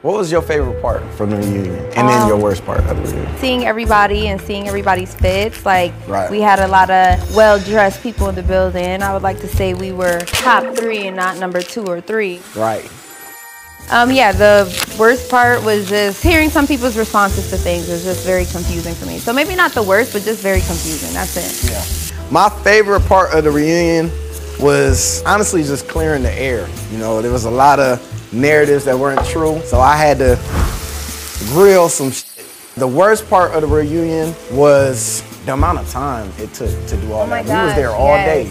What was your favorite part from the reunion? And then your worst part of the reunion? Seeing everybody and seeing everybody's fits. Like, right. We had a lot of well-dressed people in the building. I would like to say we were top 3 and not number 2 or 3. Right. Yeah, the worst part was just hearing some people's responses to things. It was just very confusing for me. So maybe not the worst, but just very confusing. That's it. Yeah. My favorite part of the reunion was honestly just clearing the air. You know, there was a lot of narratives that weren't true, so I had to grill some shit. The worst part of the reunion was the amount of time it took to do all that. We was there all day.